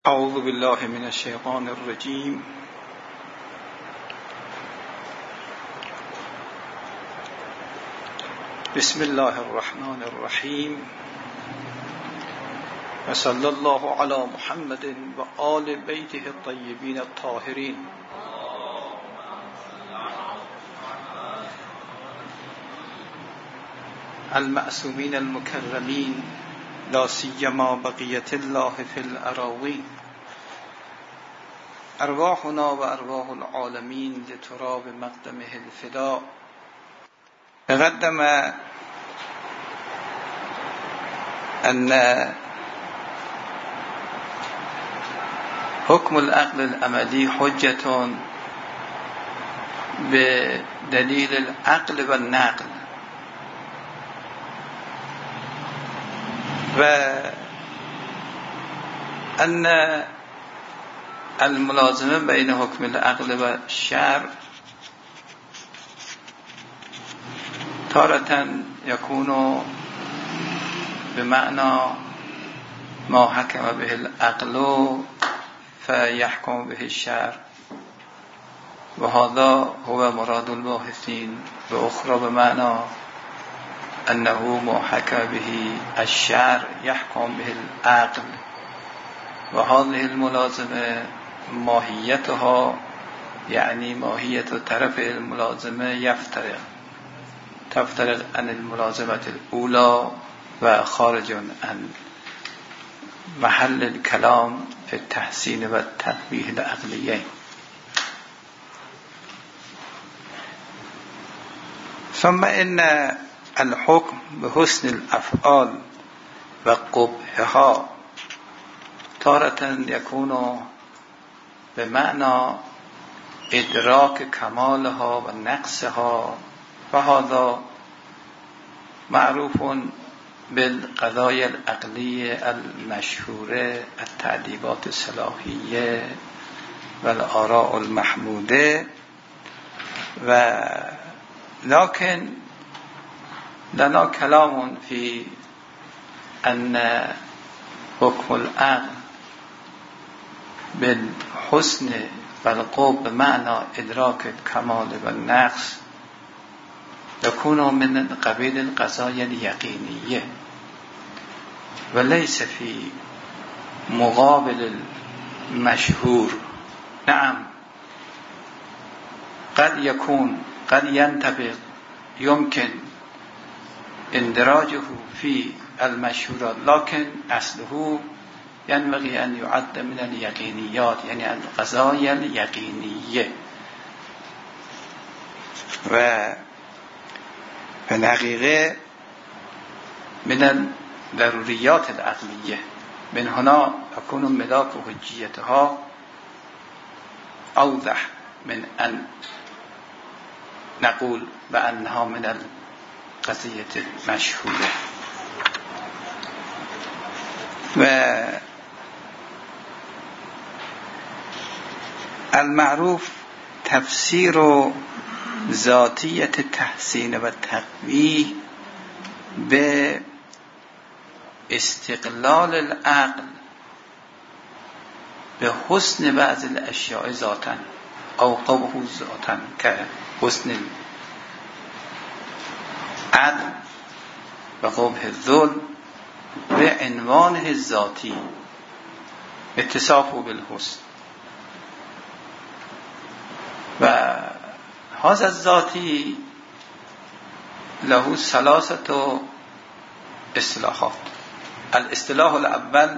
اعوذ بالله من الشیطان الرجیم. بسم الله الرحمن الرحیم و صلی الله علی محمد و آل بیته الطیبین الطاهرین. المعصومین المکرمین، لا سیما بقیت الله فی الاراضین. ارواحنا و ارواح العالمین لتراب مقدمه الفداء. تقدم ان حکم العقل العملی حجة بدلیل العقل و النقل، و ان الملازمه بین حکم العقل و الشرع تارة يكون بمعنى ما حكم به العقل فيحكم به الشرع، وهذا هو مراد الباحثين. وأخرى بمعنى أنه ما حكم به الشرع يحكم به العقل، وهذه الملازمة ماهيتها يعني ماهية طرف الملازمة تفترق عن الملازمة الأولى و خارج عن محل الكلام في التحسين و التنبيه العقليين. ثم إن الحكم بحسن الأفعال و قبحها تارة يكون بمعنى إدراك كمالها و نقصها، فهذا معروف بالقضايا العقلية المشهورة، التعديبات الصلاحية والآراء المحمودة. لكن لنا كلام في أن حكم العقل بالحسن والقبح بمعنى إدراك الكمال والنقص يكون من قبيل القضايا اليقينية، وليس في مقابل المشهور. نعم، قد يكون قد ينطبق، يمكن اندراجه في المشهورات، لكن أصله ينبغي أن يعد من اليقينيات، يعني القضايا اليقينية. و في الحقيقة من الضروريات العقلية. من هنا تكون ملاك حجيتها أوضح من أن نقول بأنها من القضية المشهورة. و المعروف تفسير ذاتية التحسين و التقبیح به استقلال العقل به حسن بعض الاشیاء ذاتا او قبح ذاتا، که حسن العدل و قبح الظلم به عنوانه ذاتی اتصافه بالحسن. و هذا الذاتی له ثلاثة اصطلاحات. الاصطلاح الاول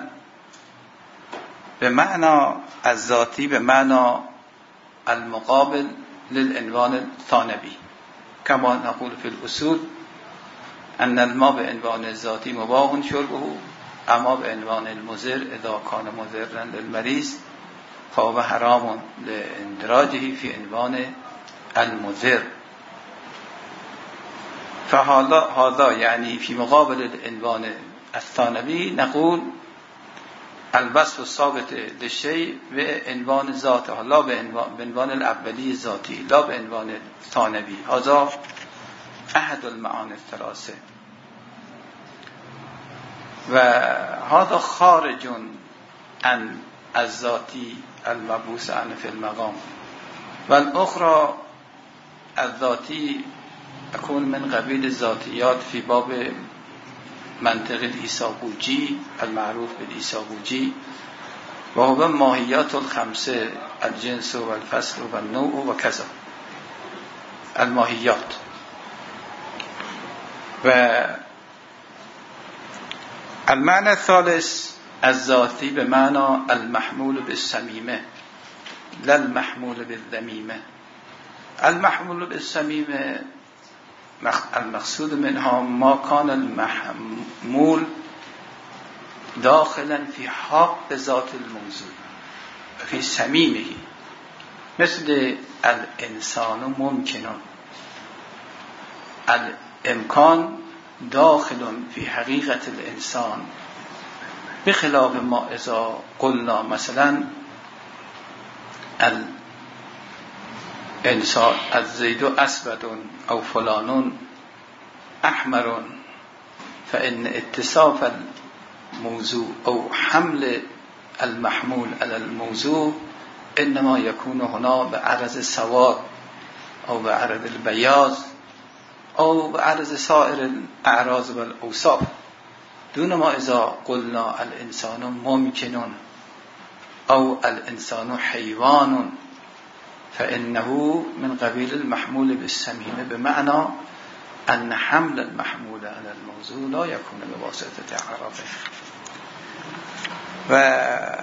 بمعنى الذاتی بمعنى المقابل للعنوان الثانوي، كما نقول في الأصول أن الماء بعنوان الذاتی مباح شربه، اما بعنوان المضر اذا كان مضرا للمريض فهو حرام لاندراجه في عنوان المضر. فهذا يعني في مقابل العنوان الثانوي نقول الوصف الثابت للشيء بعنوان ذاته، لا بعنوان الأولي الذاتي، لا بعنوان الثانوي. هذا أحد المعاني الثلاثة. و هذا خارج عن الذاتی المبعوث عنه فی المقام و الاخرى الذاتی اكون من قبیل ذاتیات فی باب منطق الایساقوجی المعروف بالایساقوجی و هو ماهیات الخمسه الجنس و الفصل و النوع و کذا الماهیات. و المعنى الثالث الذاتی به معنی المحمول بالصمیمه لا المحمول بالذمیمه. المحمول بالصمیمه المقصود منها ما كان المحمول داخلا في حق ذات الموضوع في صمیمه مثل الانسان ممکن الامکان داخل في حقیقت الانسان بخلاف ما اذا قلنا مثلا الانسان الزید اسود او فلان احمر فان اتصاف الموضوع او حمل المحمول على الموضوع انما يكون هنا بعرض سواد او بعرض البياض او بعرض سائر الاعراض والاوصاف دون ما اذا قلنا الانسان ممکن او الانسان حیوان فانه من قبیل المحمول بالصمیمه بمعنى ان حمل المحمول على الموضوع لا يكون بواسطه عربه. و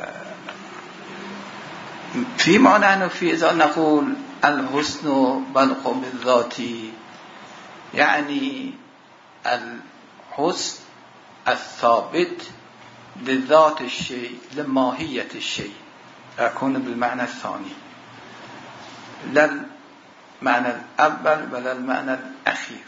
فيما نحن في اذا نقول الحسن والقم الذاتي يعني الحسن الثابت لذات الشيء لماهية الشيء يكون بالمعنى الثاني لا المعنى الأول ولا المعنى الأخير.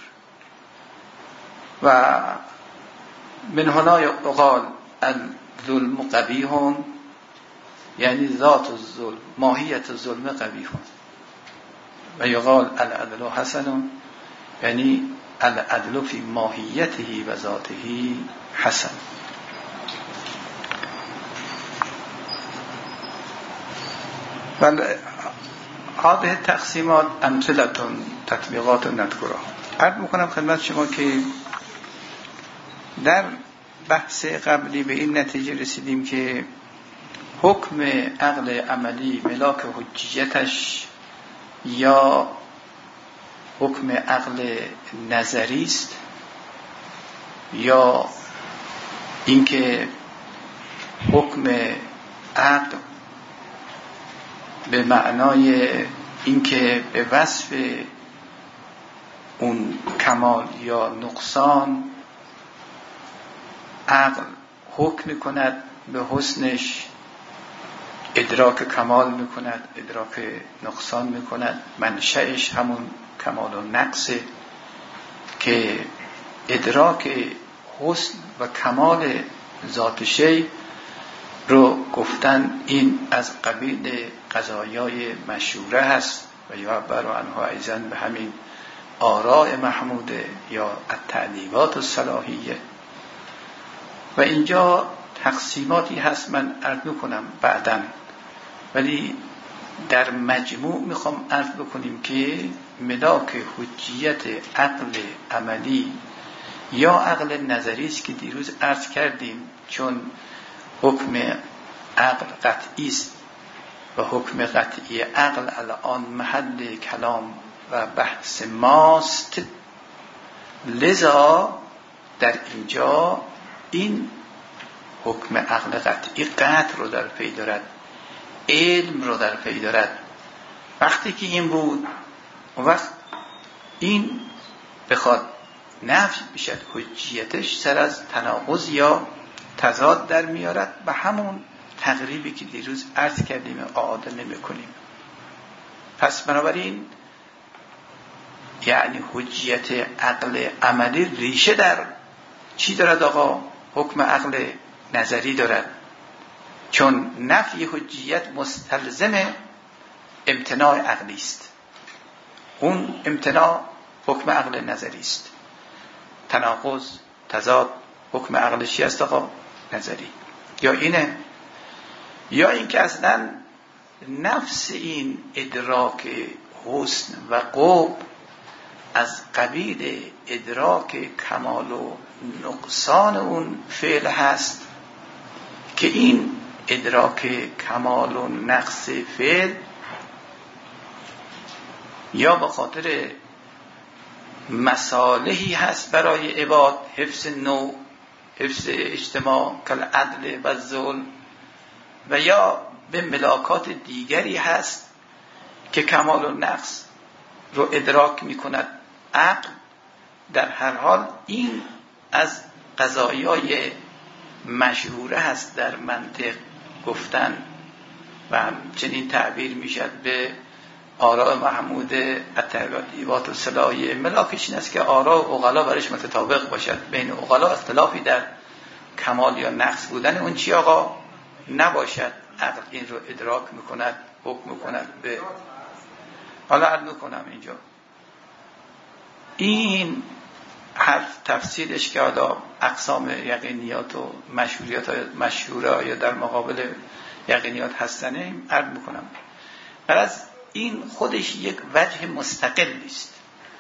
ومن هنا يقال الظلم قبيح يعني ذات الظلم ماهية الظلم قبيح. ويقال العدل حسن يعني العدل في ماهيته وذاته حسن. هذه التقسيمات امثله تطبیقات نذكرها. عرض میکنم خدمت شما که در بحث قبلی به این نتیجه رسیدیم که حکم عقل عملی ملاک حجیتش یا حکم عقل نظری است یا اینکه حکم عقل به معنای اینکه به وصف اون کمال یا نقصان عقل حکم میکند به حسنش ادراک کمال میکند ادراک نقصان میکند منشأش همون کمال و نقصه که ادراک حسن و کمال ذات شی رو گفتن این از قبیل قضایای مشهوره هست و یعبر عنها ایضا به همین آراء محموده یا التعلیقات الصلاحیه. و اینجا تقسیماتی هست من عرض میکنم بعداً، ولی در مجموع میخوام عرض بکنیم که ملاک حجیت عقل عملی یا عقل نظری است که دیروز عرض کردیم، چون حکم عقل قطعی است و حکم قطعی عقل الان محل کلام و بحث ماست، لذا در اینجا این حکم عقل قطعی قطع رو در پی دارد، علم رو در پی دارد. وقتی که این بود اون وقت این بخواد نفی بشد حجیتش سر از تناقض یا تضاد در میارد و همون تقریبی که دیروز عرض کردیم اعاده نمی کنیم. پس بنابراین یعنی حجیت عقل عملی ریشه در چی دارد آقا؟ حکم عقل نظری دارد، چون نفی حجیت مستلزم امتناع عقلی است. اون امتناع حکم عقل نظری است. تناقض تضاد حکم عقل چی است آقا؟ نظری. یا اینه یا اینکه اصلا نفس این ادراک حسن و قرب از قبیل ادراک کمال و نقصان اون فعل هست که این ادراک کمال و نقص فعل یا به خاطر مصالحی هست برای عباد، حفظ نوع، حفظ اجتماع کالعدل و ظلم، و یا به ملاکات دیگری هست که کمال و نقص رو ادراک می کند عقل. در هر حال این از قضایای مشهوره هست در منطق گفتن و همچنین تعبیر می شد به آراء محمود الترغیبات و صلاحیه. ملاکش این است که آراء و عقلا برش متطابق باشد، بین عقلا اختلافی در کمال یا نقص بودن اون چی آقا نباشد. عقل این رو ادراک میکند، حکم میکند به. حالا عرض میکنم اینجا این حرف تفصیلش که حالا اقسام یقینیات و مشهوره یا در مقابل یقینیات هستنه عرض میکنم. غرض این خودش یک وجه مستقل است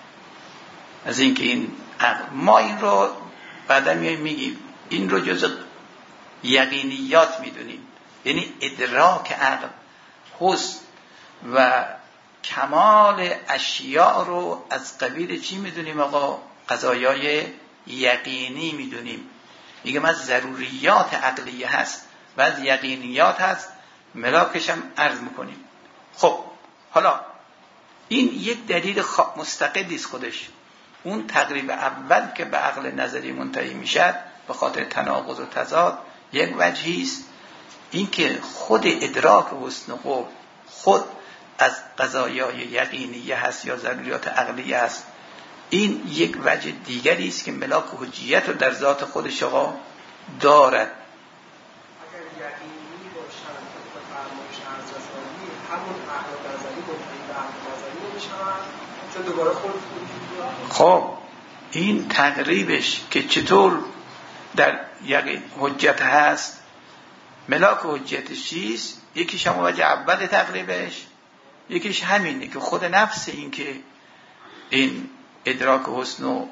از اینکه این عقل، ما این رو بعدا میگیم این رو جزء یقینیات میدونیم، یعنی ادراک عقل حسن و کمال اشیاء رو از قبیل چی میدونیم آقا؟ قضایای یقینی میدونیم. میگم از ضروریات عقلیه هست و از یقینیات هست، ملاکش هم عرض میکنیم. خب حالا این یک دلیل مستقلی است خودش. اون تقریب اول که به عقل نظری منتهی میشد به خاطر تناقض و تضاد یک وجهی است، این که خود ادراک حسن و قرب خود از قضایای یقینیه هست یا ضروریات عقلیه هست. این یک وجه دیگری است که ملاک حجیت رو در ذات خودش آقا دارد. اگر یقینی باشن به فرمایش ارزشمندی همون عقل نظری منتهی به عقل نظری میشن، چون دوباره خود خب این تقریبش که چطور در یقین حجت هست، ملاک حجتش چیست؟ یکیش هم وجه اول تقریبش، یکیش همینه که خود نفس این که این ادراک حسن و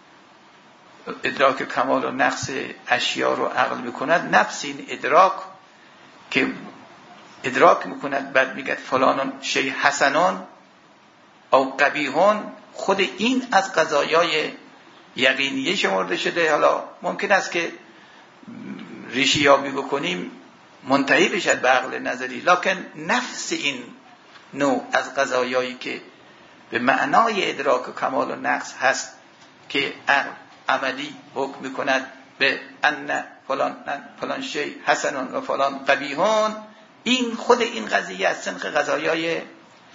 ادراک کمال و نقص اشیاء رو عقل میکند، نفس این ادراک که ادراک میکند بعد میگه فلان شیء حسنان او قبیحون، خود این از قضایای یقینیه شمرده شده. حالا ممکن است که ریشه یابی بکنیم منتهی بشد به عقل نظری، لکن نفس این نوع از قضایایی که به معنای ادراک کمال و نقص هست که عقل عملی حکم میکند به ان فلان شیء حسنون و فلان قبیحون، این خود این قضیه از سنخ قضایای یقینی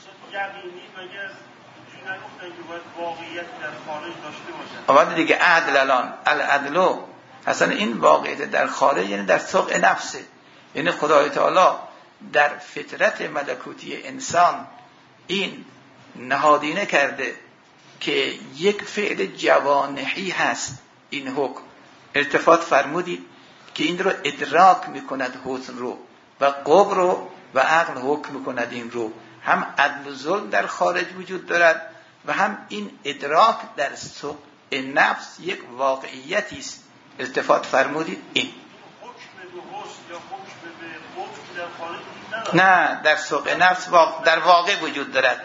مگه نگفتن که باید واقعیت در خارج داشته باشن؟ آمده دیگه عدل الان العدلو اصلا این واقعیت در خارج یعنی در سوق نفسه، یعنی خدای تعالی در فطرت ملکوتی انسان این نهادینه کرده که یک فعل جوانحی هست. این حکم ارتفاع فرمودید که این رو ادراک میکند حسن رو و قبر رو و عقل حکم میکند این رو. هم عدل و ظلم در خارج وجود دارد و هم این ادراک در سوق نفس یک واقعیتی است. ارتفاع فرمودید این حکم به حسن یا حکم به قبر در خارج وجود ندارد؟ نه، در سوق نفس در واقع وجود دارد.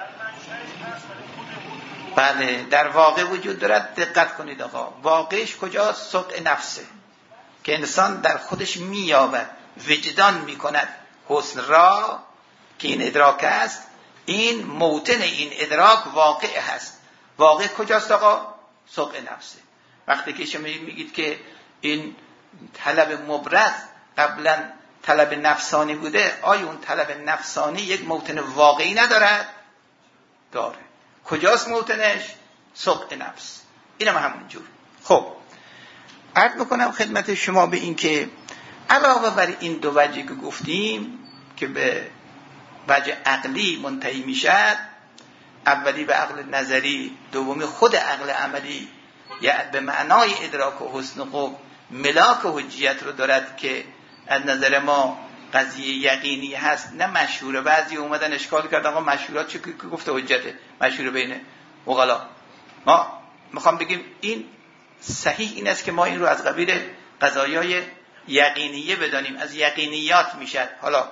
بله در واقع وجود دارد. دقت کنید آقا، واقعش کجاست؟ سوق نفسه که انسان در خودش مییابد، وجدان میکند حسن را که این ادراک است. این موطن این ادراک واقع هست. واقع کجاست آقا؟ سوق نفسه. وقتی که شما میگید که این طلب مبرز قبلا طلب نفسانی بوده، آیا اون طلب نفسانی یک موطن واقعی ندارد؟ داره. کجاست موطنش؟ سوق نفس. اینم همونجور. خب عرض میکنم خدمت شما به این که علاوه بر این دو وجهی که گفتیم که به وجه عقلی منتهی میشد، اولی به عقل نظری، دومی خود عقل عملی، یعنی به معنای ادراک و حسن و قبح ملاک و حجیت رو دارد که از نظر ما قضیه یقینی هست نه مشهوره. بعضی اومدن اشکال کردن آقا مشهورات چه گفته حجته مشهوره بین عقلا. ما میخوام بگیم این صحیح این است که ما این رو از قبیل قضایای یقینیه بدانیم، از یقینیات میشد. حالا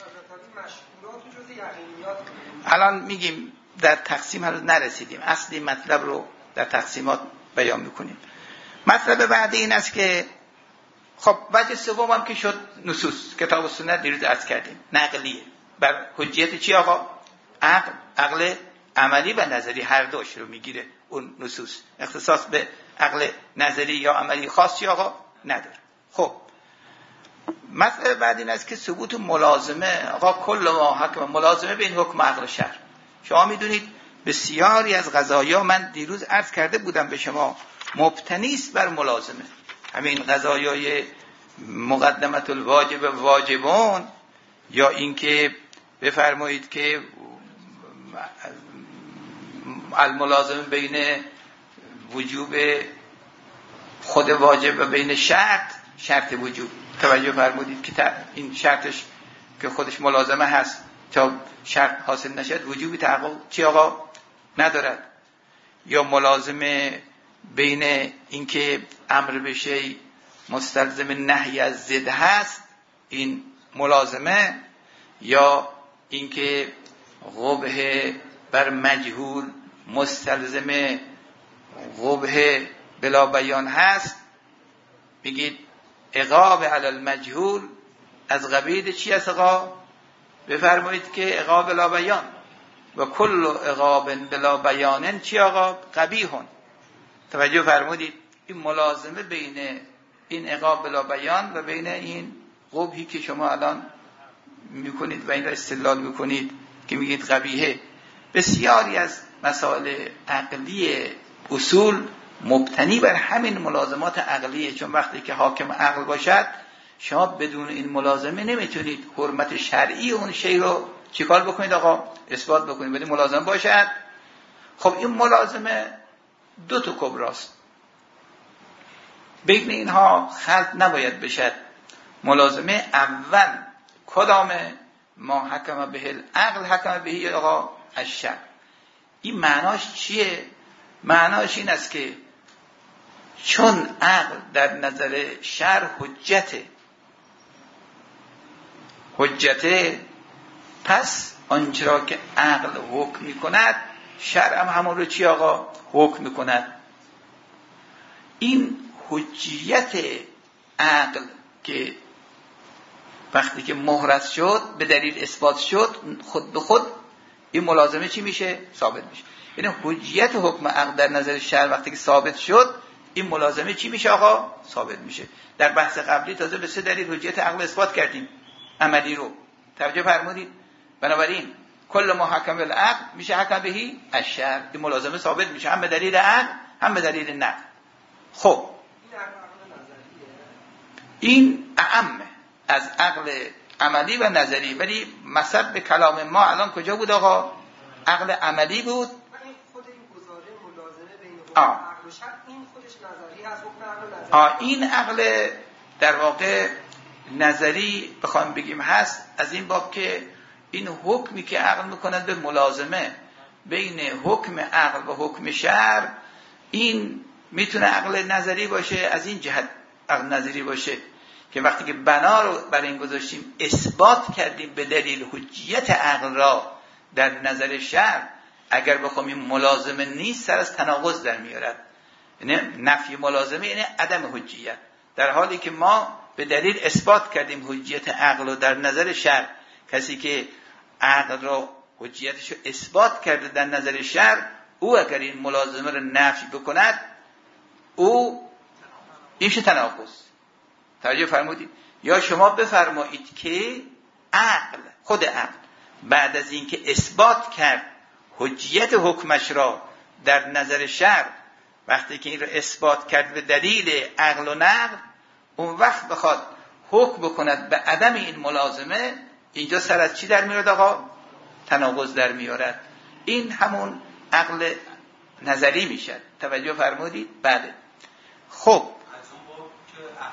الان میگیم در تقسیم هنوز نرسیدیم، اصلی مطلب رو در تقسیمات بیان میکنیم. مطلب بعدی این است که خب وجه سوم هم که شد نصوص کتاب و سنت دیروز عرض کردیم نقلیه بر حجیت چی آقا؟ عقل عملی و نظری هر دوش رو میگیره اون نصوص، اختصاص به عقل نظری یا عملی خاصی آقا نداره. خب مطلب بعد این است که ثبوت ملازمه آقا کل ما حکم ملازمه بین حکم عقل و شرع. شما میدونید بسیاری از قضایا من دیروز عرض کرده بودم به شما مبتنی است بر ملازمه. همین قضایای مقدمت الواجب و واجبون یا اینکه بفرمایید که الملازمه بین وجوب خود واجب و بین شرط وجوب. توجه فرمودید که این شرطش که خودش ملازمه هست تا شرط حاصل نشد وجوبی تحقق چی آقا ندارد. یا ملازمه بین اینکه امر به شیء مستلزم نهی از ضد هست این ملازمه، یا اینکه قبح بر مجهول مستلزم قبح بلا بیان هست. بگید عقاب علی المجهول از قبیل چی است آقا؟ بفرمایید که عقاب بلا بیان و کل عقاب بلا بیانن چی آقا؟ قبیحون. توجه فرمودید این ملازمه بین این عقاب بلا بیان و بین این قبحی که شما الان میکنید و این را استدلال میکنید که میگید قبیحه. بسیاری از مسائل عقلی اصول مبتنی بر همین ملازمات عقلیه، چون وقتی که حاکم عقل باشد شما بدون این ملازمه نمیتونید حرمت شرعی اون شی رو چیکار بکنید آقا؟ اثبات بکنید. ولی ملازمه باشد. خب این ملازمه دو تا کبراست، بین اینها خلط نباید بشد. ملازمه اول کدامه؟ ما حکم به العقل حکم به آقا الشرع. این معناش چیه؟ معناش این است که چون عقل در نظر شرع حجته پس آنچه را که عقل حکم می کند شرع هم همون رو چی آقا؟ حکم می کند. این حجیت عقل که وقتی که محرز شد به دلیل اثبات شد خود به خود این ملازمه چی میشه؟ ثابت میشه. یعنی حجیت حکم عقل در نظر شرع وقتی که ثابت شد این ملازمه چی میشه آقا؟ ثابت میشه. در بحث قبلی تازه به 3 دلیل حجیت عقل اثبات کردیم عملی رو. توجه فرمودید؟ بنابراین کل ما حکم العقل میشه حکم بهی الشرع. این ملازمه ثابت میشه هم به دلیل عقل هم به دلیل نقل. خب این اعمه از عقل عملی و نظری، ولی مثلا به کلام ما الان کجا بود آقا؟ عقل عملی بود. این خود این گزاره ملازمه بین عقل و شرع این خودش نظری هست. حکم عقل نظری این عقل در واقع نظری بخوایم بگیم هست از این باب که این حکمی که عقل میکند به ملازمه بین حکم عقل و حکم شرع این میتونه عقل نظری باشه. از این جهت عقل نظری باشه که وقتی که بنا رو برای این گذاشتیم اثبات کردیم به دلیل حجیت عقل را در نظر شرع، اگر بخوام این ملازمه نیست سر از تناقض در میارد. یعنی نفی ملازمه یعنی عدم حجیت، در حالی که ما به دلیل اثبات کردیم حجیت عقل رو در نظر شرع. کسی که عقل را حجیتش رو اثبات کرده در نظر شرع او اگر این ملازمه رو نفی بکند او اینش تناقض. توجه فرمودید؟ یا شما بفرمایید که عقل خود عقل بعد از اینکه اثبات کرد حجیت حکمش را در نظر شرع، وقتی که این رو اثبات کرد به دلیل عقل و نقل، اون وقت بخواد حکم بکند به عدم این ملازمه، اینجا سر از چی در میاد آقا؟ تناقض در میارد. این همون عقل نظری میشد. توجه فرمودید؟ بله. خب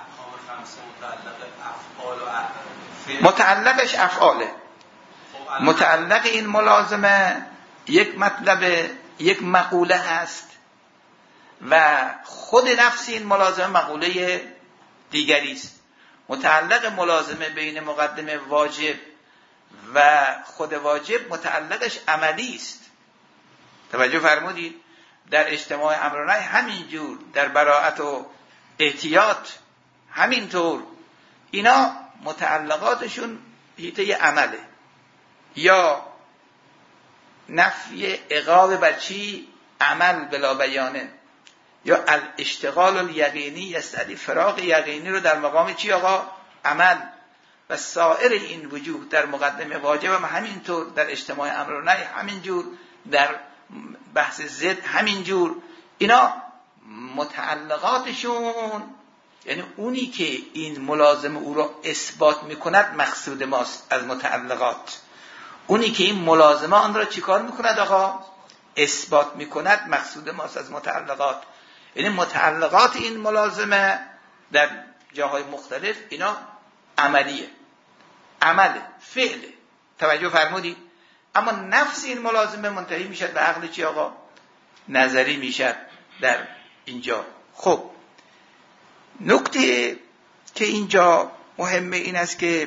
خمسه متعلق افعال و فعل. متعلقش افعاله. متعلق این ملازمه یک مطلب، یک مقوله هست و خود نفس این ملازمه مقوله دیگری است. متعلق ملازمه بین مقدمه واجب و خود واجب متعلقش عملی است. توجه فرمودید؟ در اجتماع امر و نهی همینجور، در براءت و احتیاط همینطور، اینا متعلقاتشون حیطه عمله. یا نفی عقاب بر چی؟ عمل بلا بیانه. یا الاشتغال الیقینی یستدعی فراغ یقینی رو در مقام چی آقا؟ عمل. و سایر این وجود در مقدمه واجب هم همینطور، در اجتماع امر و نهی همینجور، در بحث ضد همینجور. اینا متعلقاتشون، یعنی اونی که این ملازمه او را اثبات میکند مقصود ماست از متعلقات. اونی که این ملازمه آن را چیکار میکند آقا؟ اثبات میکند مقصود ماست از متعلقات. یعنی متعلقات این ملازمه در جاهای مختلف اینا عملیه، عمله، فعله. توجه فرمودید؟ اما نفس این ملازمه منتهی میشد به عقل چی آقا؟ نظری میشد در اینجا. خب نکته که اینجا مهمه این است که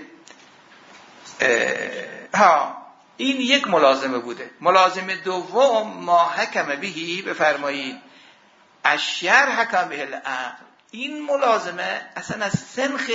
این یک ملازمه بوده. ملازمه دوم ما حکم بهی، بفرمایید اشیار حکم به العقل. این ملازمه اصلا از سنخ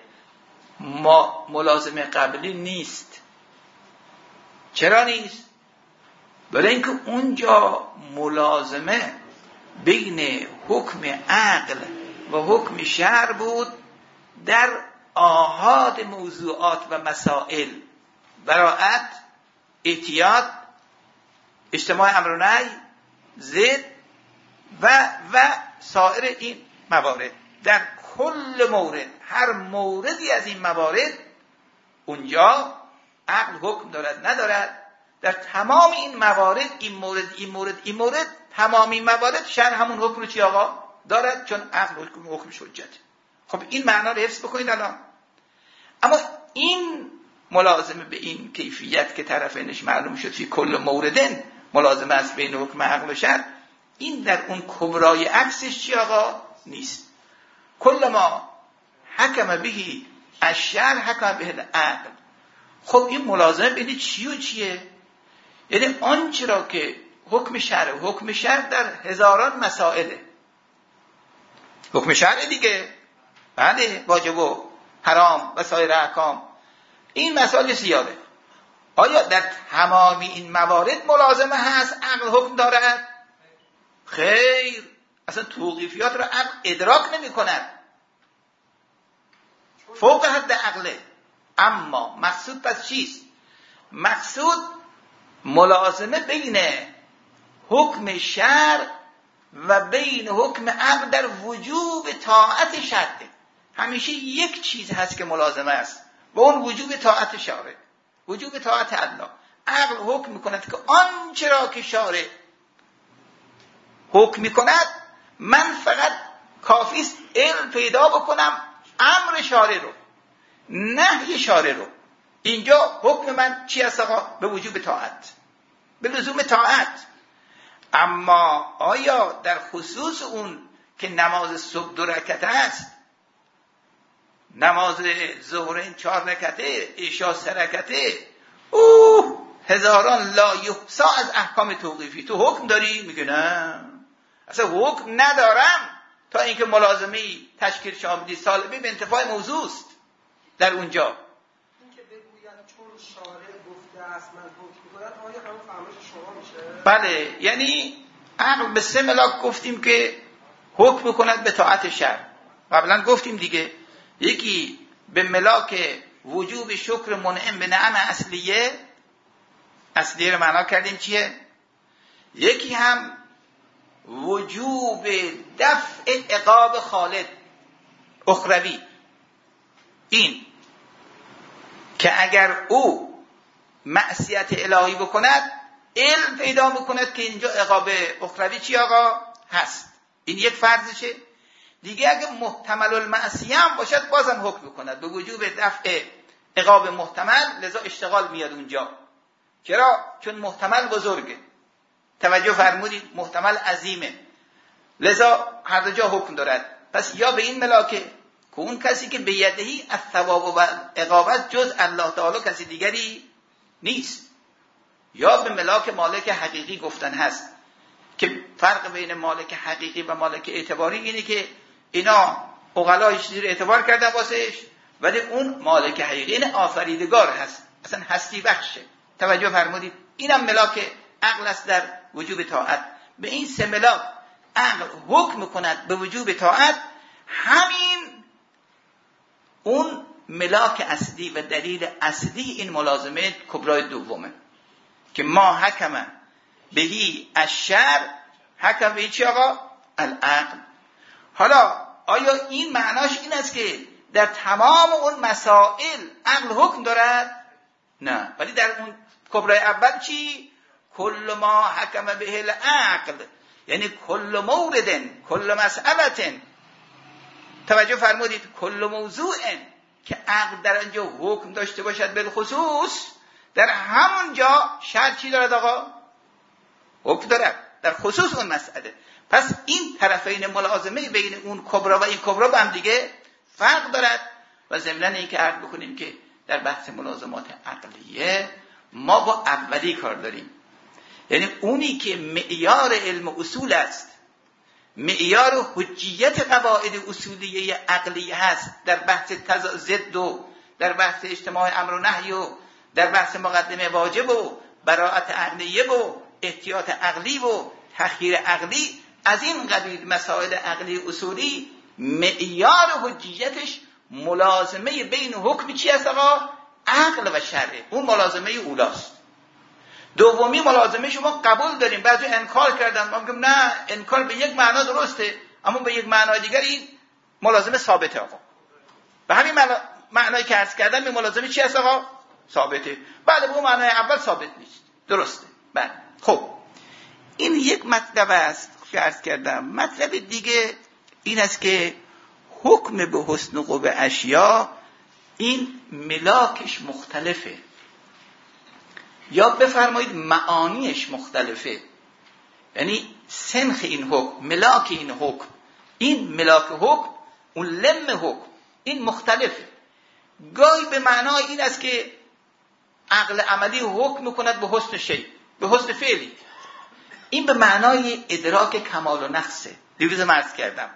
ملازمه قبلی نیست. چرا نیست؟ برای اینکه اونجا ملازمه بین حکم عقل و حکم شرع بود در آحاد موضوعات و مسائل، براءت، احتیاط، اجتماع امر و نهی، ضد و سایر این موارد. در کل مورد، هر موردی از این موارد اونجا عقل حکم دارد ندارد. در تمام این موارد، این مورد تمام این موارد شرع همون حکم رو چی آقا دارد، چون عقل حکم حجت. خب این معنا رو حفظ بکنید الان. اما این ملازمه به این کیفیت که طرفینش معلوم شد فی کل موردن ملازمه است بین حکم عقل و شرع، این در اون کبرای عکسش چی آقا نیست. کل ما حکم بهی الشرع حکم به العقل. خب این ملازمه بین چی و چیه؟ یعنی آنچه را که حکم شرع در هزاران مسائله. حکم شرع دیگه، بله، واجب و حرام و سایر احکام، این مسائل زیاده. آیا در تمام این موارد ملازمه هست عقل حکم دارد؟ خیر، اصلا توقیفیات را عقل ادراک نمی کند، فوق حد عقله. اما مقصود پس چیست؟ مقصود ملازمه بین حکم شرع و بین حکم عقل در وجوب طاعت شرع. همیشه یک چیز هست که ملازمه است و اون وجوب طاعت شارع، وجوب طاعت الله. عقل حکم میکند که آنچه را که شارع حکم میکند من فقط کافی است علم پیدا بکنم امر شارع رو، نهی شارع رو. اینجا حکم من چی است آقا؟ به وجوب طاعت، به لزوم طاعت. اما آیا در خصوص اون که نماز صبح 2 رکعته است، نماز ظهر 4 رکعته، عشاء 3 رکعته، هزاران لا یحصی از احکام توقیفی، تو حکم داری؟ میگه نه، اصلا حکم ندارم تا اینکه ملازمه‌ای تشکیل شاملی سالبی به انتفاع موضوع است. در اونجا این که بگوید چون شارع گفته است من حکم می‌کنم، آیا همون فهمش شما میشه؟ بله، یعنی عقل به 3 ملاک گفتیم که حکم کند به طاعت شرع. قبلا گفتیم دیگه، یکی به ملاک وجوب شکر منعم به نعم اصلیه رو معنا کردیم چیه؟ یکی هم وجوب دفع عقاب خالد اخروی، این که اگر او معصیت الهی بکند علم پیدا میکند که اینجا عقاب اخروی چی آقا هست. این یک فرضشه. دیگه اگه محتمل المعصیه هم باشد بازم حکم کند به وجوب دفع عقاب محتمل، لذا اشتغال میاد اونجا. چرا؟ چون محتمل بزرگه. توجه فرمودید؟ محتمل عظیمه، لذا هر دو جا حکم دارد. پس یا به این ملاکه که اون کسی که به یدهی از ثواب و عقابت جز الله تعالی کسی دیگری نیست، یا به ملاک مالک حقیقی گفتن هست که فرق بین مالک حقیقی و مالک اعتباری اینه که اینا عقلا چیزی رو اعتبار کردن واسهش، ولی اون مالک حقیقی این آفریدگار هست، اصلا هستی بخشه. توجه فرمودید؟ اینم ملاک عقل است در وجوب طاعت. به این سه ملاک عقل حکم کند به وجوب طاعت، همین اون ملاک اصلی و دلیل اصلی این ملازمه کبرای دومه که ما حکم بهی الشرع، حکم بهی چی آقا؟ العقل. حالا آیا این معناش این است که در تمام اون مسائل عقل حکم دارد؟ نه، ولی در اون کبرای اول چی؟ کل ما حکم به العقل، یعنی کل مورد، کل مسئله. توجه فرمودید؟ کل موضوع که عقل در آنجا حکم داشته باشد بالخصوص، در همون جا شرط چی دارد آقا؟ حکم دارد در خصوص اون مسئله. پس این طرفین ملازمه بین اون کبرا و این کبرا با هم دیگه فرق دارد. و ضمن اینکه عرض بکنیم که در بحث ملازمات عقلیه ما با اولی کار داریم، یعنی اونی که معیار علم اصول است، معیار حجیت قواعد اصولیه عقلیه هست در بحث ضد و در بحث اجتماع امر و نهی و در بحث مقدمه واجب و براءت عقلیه و احتیاط عقلی و تخییر عقلی، از این قبیل مسائل عقلی اصولی معیار حجیتش ملازمه بین حکم چی است آقا؟ عقل و شرع. اون ملازمه اولاست. دومی ملازمه شما قبول داریم، بعضی انکار کردن، ما میگیم نه، انکار به یک معنا درسته اما به یک معنا دیگر این ملازمه ثابته آقا. به همین معنایی که عرض کردم این ملازمه چی است آقا؟ ثابته. بله، به اون معنای اول ثابت نیست، درسته. بله. خب این یک مطلب است که عرض کردم. مطلب دیگه این است که حکم به حسن و قبح اشیا این ملاکش مختلفه، یا بفرمایید معانیش مختلفه. یعنی سنخ این حکم، ملاک این حکم، این ملاک حکم، اون لم حکم، این مختلفه. گاهی به معنای این است که عقل عملی حکم میکند به حسن شی، به حسن فعلی. این به معنای ادراک کمال و نقصه. دیروز عرض کردم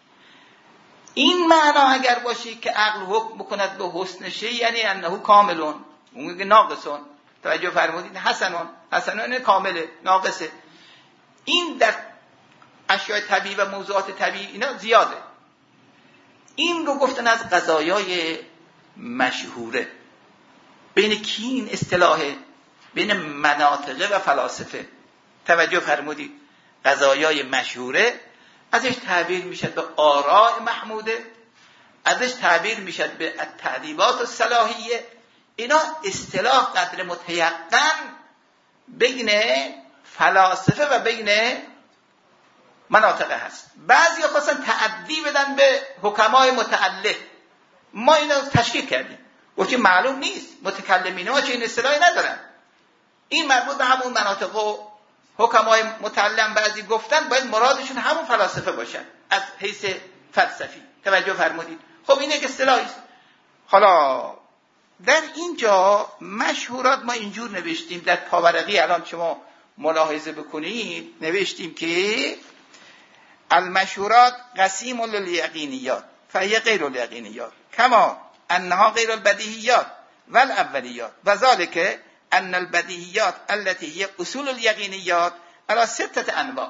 این معنا اگر باشی که عقل حکم بکند به حسن شی، یعنی انه کاملون، اون میگه ناقصون. توجه فرمودید؟ حسنون کامله، ناقصه. این در اشیاء طبیعی و موضوعات طبیعی اینا زیاده. این رو گفتن از قضایای مشهوره. بین کی این اصطلاحه؟ بین مناطقه و فلاسفه. توجه فرمودید؟ قضایای مشهوره ازش تعبیر میشد به آراء محموده، ازش تعبیر میشد به التعدیبات الصلاحیه. اینا اصطلاح قدر متیقن بین فلاسفه و بین مناطقه هست. بعضی ها خواستن تعدی بدن به حکمای متعلق. ما اینو تشکیل کردیم، گفتیم معلوم نیست، متکلمین ها چه این اصطلاحی ندارن. این مربوط به همون مناطق و حکمای متعلم بعضی گفتن باید مرادشون همون فلاسفه باشن از حیث فلسفی. توجه فرمودید؟ خب این یک اصطلاحی است. حالا در اینجا مشهورات ما اینجور نوشتیم، در پاورقی الان شما ملاحظه بکنید نوشتیم که المشهورات قسیم للیقینیات فهی غیر الیقینیات کما انها غیر البدیهیات والاولیات و ذالک ان البدیهیات التي هي اصول الیقینیات علی 6 انواع.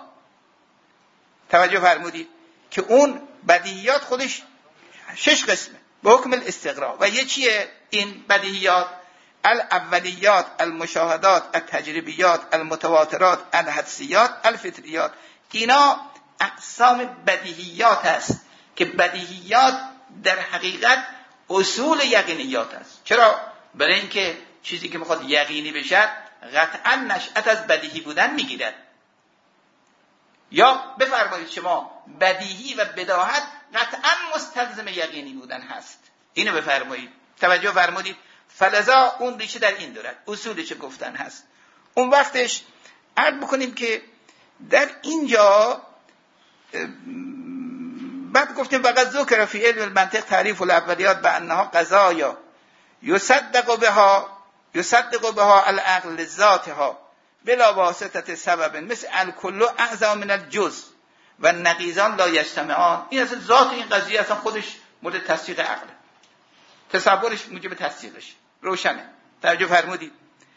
توجه فرمودید که اون بدیهیات خودش 6 قسمه به حکم الاستقراء. و یه چیه این بدیهیات؟ الاولیات، المشاهدات، التجربیات، المتواترات، الحدسیات، الفطریات. اینا اقسام بدیهیات هست که بدیهیات در حقیقت اصول یقینیات هست. چرا؟ برای اینکه چیزی که میخواد یقینی بشه قطعا نشأت از بدیهی بودن میگیرد. یا بفرمایید شما بدیهی و بداهت قطعا مستلزم یقینی بودن هست. اینو بفرمایید. توجه فرمودید. فلذا اون ریشه در این دارد، اصولش گفتن هست. اون وقتش عرض بکنیم که در اینجا بعد گفتیم فقط ذکر فی علم المنطق تعریف الاولیات بانها قضایا یصدق بها العقل ذاتها بلا واسطه سبب مثل الکل اعظم من الجزء و النقیضان لا یجتمعان. این اصلا ذات این قضیه اصلا خودش مورد تصدیق عقله، تصورش موجب تصدیقش روشنه. توجه فرمودید.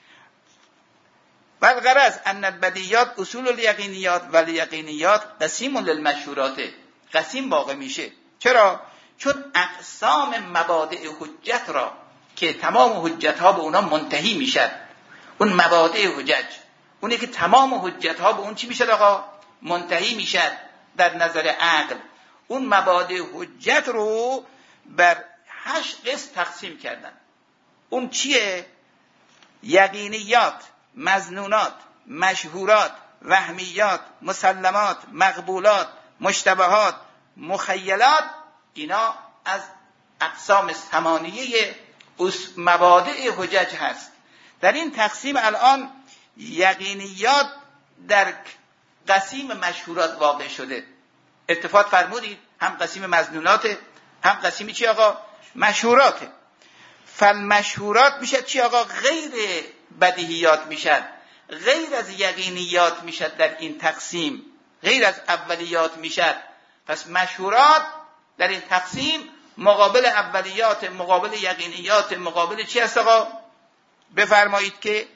و الغرض ان البدیهیات اصول الیقینیات و الیقینیات قسیم للمشهورات، قسیم واقع میشه. چرا؟ چون اقسام مبادئ حجت را که تمام حجت ها به اونا منتهی میشد، اون مبادئ حجج، اونی که تمام حجت ها به اون چی میشد آقا؟ منتهی میشد در نظر عقل. اون مبادئ حجت رو بر 8 قسم تقسیم کردن. اون چیه؟ یقینیات، مظنونات، مشهورات، وهمیات، مسلمات، مقبولات، مشتبهات، مخیلات. اینا از اقسام ثمانیه مبادئ حجج هست. در این تقسیم الان یقینیات در قسیم مشهورات واقع شده. التفات فرمودید، هم قسیم مظنوناته، هم قسیم چی آقا؟ مشهوراته. فالمشهورات میشه چی آقا؟ غیر بدیهیات میشد، غیر از یقینیات میشد. در این تقسیم غیر از اولیات میشد. پس مشهورات در این تقسیم مقابل اولیات، مقابل یقینیات، مقابل چی هست آقا؟ بفرمایید که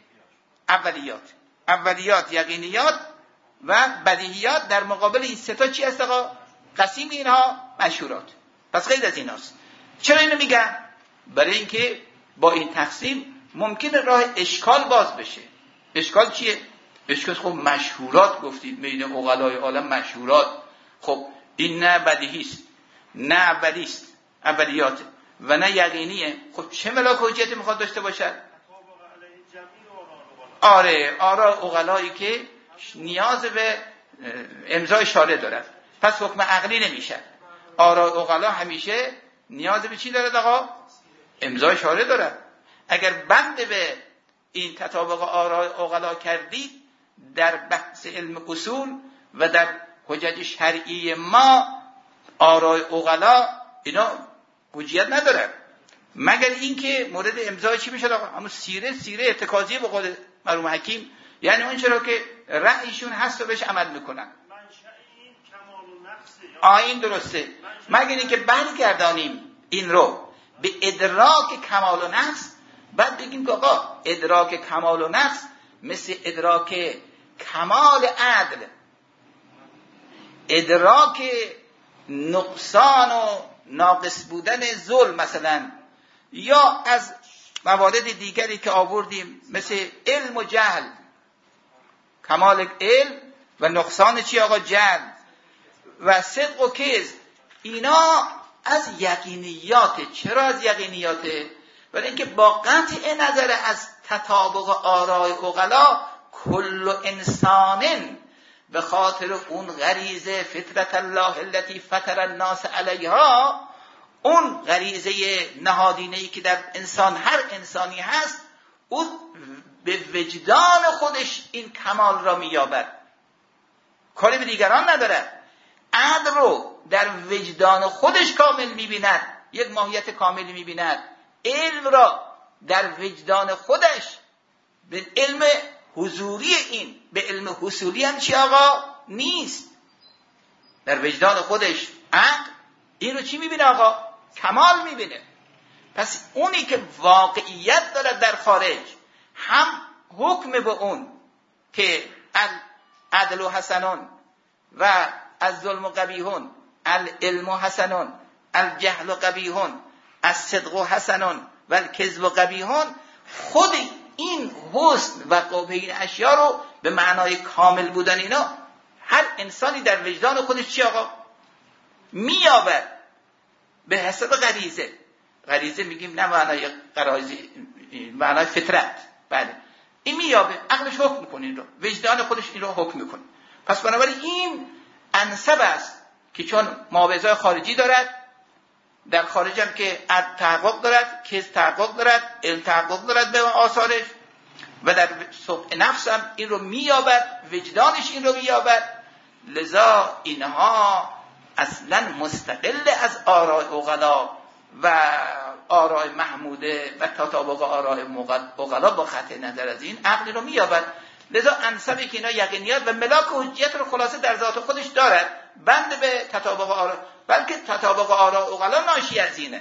اولیات، یقینیات و بدیهیات. در مقابل این سه تا چی هست آقا؟ قسیم اینها مشهورات. پس غیر از ایناست. چرا اینو میگم؟ برای اینکه با این تقسیم ممکنه راه اشکال باز بشه. اشکال چیه؟ اشکال خب مشهورات گفتید، بین عقلای عالم مشهورات، خب این نه بدیهیست، نه اولیست، اولیاته و نه یقینیه. خب چه ملاک حجتی میخواد داشته باشد؟ آره، آرا عقلایی که نیاز به امضای شارع دارد. پس حکم عقلی نمیشه. آرا عقلا همیشه نیاز به چی دارد آقا؟ امضای شارع دارد. اگر بند به این تطابق آرا عقلا کردید در بحث علم اصول و در حجج شرعی ما، آرا عقلا اینا حجیت ندارد، مگر اینکه مورد امضای چی بشه آقا؟ همون سیره ارتکازی به قول مرحوم حکیم، یعنی اون چرا که رأیشون هست و بهش عمل میکنن. این درسته. مگر اینکه برگردانیم این رو به ادراک کمال و نقص، بعد بگیم که آقا ادراک کمال و نقص مثل ادراک کمال عدل، ادراک نقصان و ناقص بودن ظلم مثلا، یا از موارد دیگری که آوردیم مثل علم و جهل، کمال علم و نقصان چی آقا؟ جهل و صدق و کذب. اینا از یقینیاته. چرا از یقینیاته؟ برای اینکه با قطع نظر از تطابق آرای عقلا، کل انسان به خاطر اون غریزه فطرت الله التي فطر الناس علیها، اون غریزه نهادینه‌ای که در انسان، هر انسانی هست، او به وجدان خودش این کمال را می‌یابد، کاری به دیگران نداره. عدل رو در وجدان خودش کامل می‌بیند، یک ماهیت کاملی می‌بیند. علم را در وجدان خودش، به علم حضوری، این به علم حصولی هم چی آقا؟ نیست. در وجدان خودش عقل این رو چی می‌بینه آقا؟ کمال می‌بینه. پس اونی که واقعیت دارد در خارج، هم حکم به اون که العدل و حسنون و الظلم و قبیحون، العلم و حسنون، الجهل و قبیحون، الصدق و حسنون و الکذب و قبیحون، خود این حسن و قبح این اشیا رو به معنای کامل بودن اینا هر انسانی در وجدان خودش چی آقا؟ می‌یابد به حسب غریزه میگیم، نه معنای غرایزی، معنای فطرت. بله این می‌یابه، عقلش حکم می‌کنه، این رو وجدان خودش این رو حکم می‌کنه. پس بنابراین این انسب است که چون مابعضای خارجی دارد، در خارج هم که عد تحقق دارد، کذب تحقق دارد، علم تحقق دارد به آثارش، و در صبح نفس هم این رو مییابد، وجدانش این رو مییابد. لذا اینها اصلا مستقل از آراء عقلا و آراء محموده و تطابق آراء عقلا با قطع نظر از این عقل رو مییابد. لذا انسبی که اینا یقینیات و ملاک حجیت رو خلاصه در ذات خودش دارد، بند به تطابق آراء، بلکه تطابق آراء عقلا ناشی از اینه.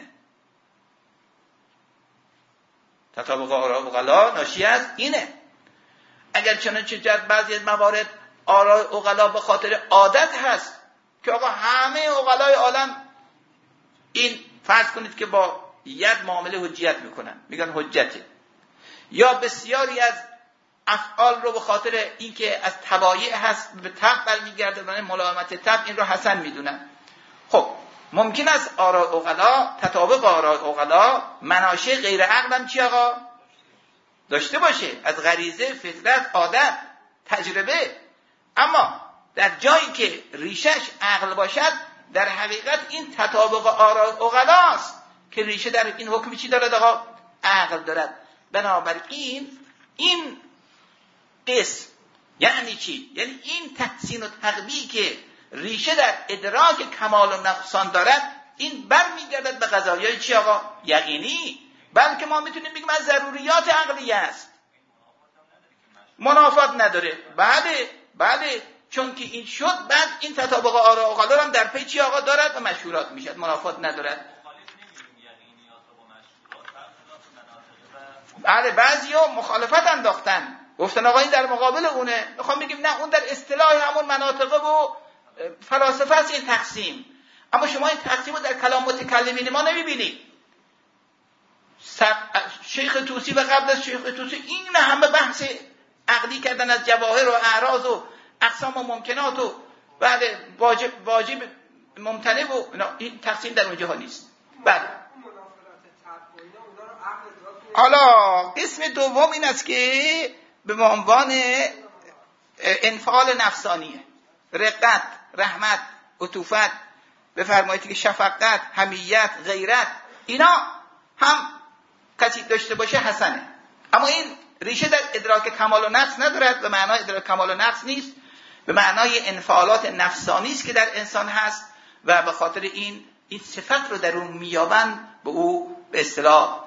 تطابق آراء عقلا ناشی از اینه. اگر چنانچه در بعضی موارد آراء عقلا به خاطر عادت هست که آقا همه عقلای عالم این فرض کنید که با ید معامله حجیت میکنن، میگن حجته، یا بسیاری از افعال رو به خاطر اینکه از تبایع هست به طبع برمیگرده، برای ملائمت طبع این رو حسن میدونن. خب ممکن است آراء عقلا، تطابق آراء عقلا مناشأ غیر عقل هم چی آقا داشته باشه، از غریزه، فطرت، عادت، تجربه، اما در جایی که ریشش عقل باشد در حقیقت این تطابق آراء عقلاست که ریشه در این حکم چی دارد آقا؟ عقل دارد. بنابراین این قسم یعنی چی؟ یعنی این تحسین و تقبیح که ریشه در ادراک کمال و نقصان دارد، این برمیگردد به قضایای چی آقا؟ یقینی. بلکه ما میتونیم بگیم از ضروریات عقلی است، منافات نداره. بله چون که این شد، بعد این تطابق آراء عقلا هم در پی چی آقا دارد و مشهورات میشد، منافات ندارد. بله بعضیا مخالفت انداختن، گفتن آقا این در مقابل اونه. میخوام بگیم نه، اون در اصطلاح همون مناطقه و فلاسفه است این تقسیم، اما شما این تقسیم رو در کلام متکلمین ما نمیبینید. شیخ طوسی و قبل از شیخ طوسی این همه بحث عقلی کردن از جواهر و اعراض و اقسام و ممکنات و بعد واجب ممتنع و این تقسیم در اونجا ها نیست. بله حالا قسم دوم این است که به عنوان انفعال نفسانیه، رقت، رحمت، عطوفت، بفرمایید که شفقت، حمیت، غیرت، اینا هم کسی داشته باشه حسنه، اما این ریشه در ادراک کمال و نقص ندارد. به معنای ادراک کمال و نقص نیست، به معنای انفعالات نفسانی است که در انسان هست و به خاطر این صفت رو در اون میابند، به او به اصطلاح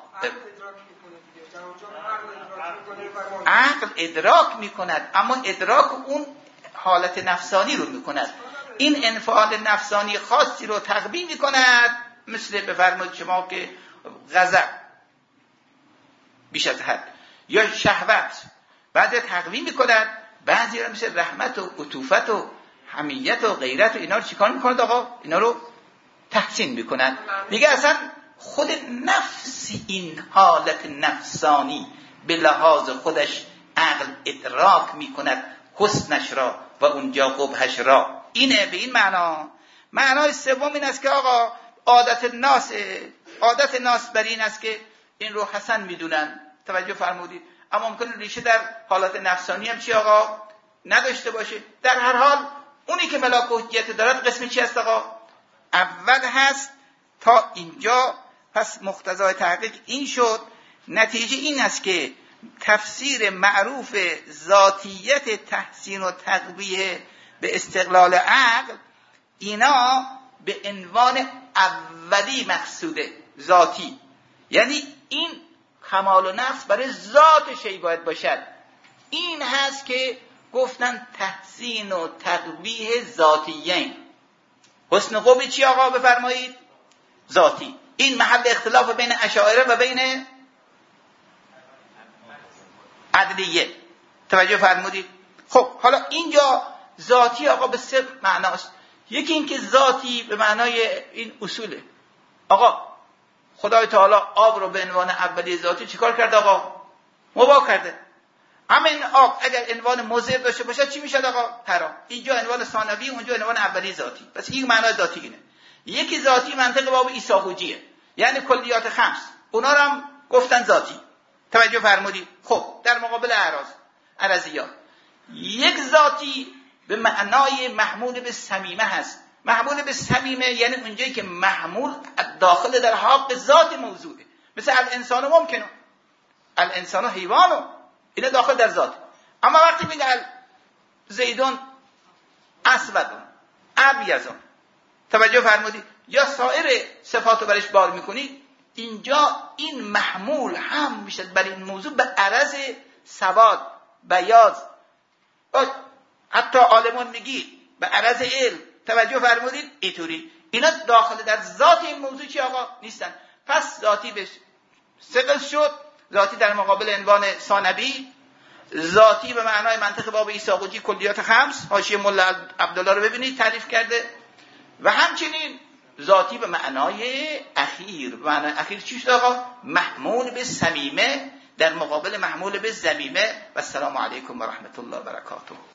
عقل ادراک میکند، اما ادراک اون حالت نفسانی رو میکند. این انفعال نفسانی خاصی رو تقبیح میکند، مثل بفرمایید شما که غضب بیش از حد یا شهوت، بعضی تقویم میکند، بعضی رو مثل رحمت و عطوفت و حمیت و غیرت و اینا رو چیکار میکند آقا؟ اینا رو تحسین میکند. میگه اصلا خود نفس این حالت نفسانی به لحاظ خودش عقل ادراک میکند حسنش را و اونجا قبحش را. اینه به این معنا. معنای سوم این است که آقا عادت ناس بر این است که این رو حسن میدونن، توجه فرمودید، اما ممکنه ریشه در حالت نفسانی هم چی آقا نداشته باشه. در هر حال اونی که ملاک و حجیت دارد قسم چی است آقا؟ اول هست. تا اینجا پس مقتضای تحقیق این شد. نتیجه این است که تفسیر معروف ذاتیت تحسین و تقبیح به استقلال عقل، اینا به عنوان اولی مقصوده، ذاتی، یعنی این کمال و نقص برای ذات شی باید باشد. این هست که گفتن تحسین و تقبیح ذاتیین. حسن قبح چی آقا بفرمایید؟ ذاتی. این محل اختلاف بین اشاعره و بین عدلیه، توجه فرمودید. خب حالا اینجا ذاتی آقا به سه معناست. یکی این که ذاتی به معنای این اصوله. آقا خدای تعالی آب رو به عنوان اولی ذاتی چیکار کرده آقا؟ مباح کرده. همین آب اگر عنوان مضر داشته باشه چی میشه آقا؟ حرام. اینجا عنوان ثانوی، اونجا عنوان اولی ذاتی. پس این معنای ذاتی اینه. یکی ذاتی منطق باب عیسی حجیه، یعنی کلیات خمس، اونا رو هم گفتن ذاتی، توجه فرمودید. خب در مقابل اعراض، عرضیات. یک ذاتی به معنای محمول به صمیمه هست. محمول به صمیمه یعنی اونجایی که محمول داخل در حق ذات موضوعه، مثل الانسان ممکنه، الانسان حیوانو، اینا داخل در ذات. اما وقتی میگه زیدون اسودون ابیضون، توجه فرمودید، یا سایر صفاتو برش بار میکنید، اینجا این محمول هم میشه برای این موضوع به عرض سواد، بیاض، حتی عالمون میگی به عرض علم، توجه فرمودید، اینطوری اینا داخل در ذات این موضوع چی آقا نیستن. پس ذاتی به ثقل شد، ذاتی در مقابل عنوان ثانوی، ذاتی به معنای منطق باب عیسی قوطی کلیات خمس، حاشیه ملا عبدالله رو ببینید تعریف کرده، و همچنین ذاتی به معنای اخیر. به معنای اخیر چی شد آقا؟ محمول به صمیمه در مقابل محمول به ذمیمه. و السلام علیکم و رحمت الله و برکاته.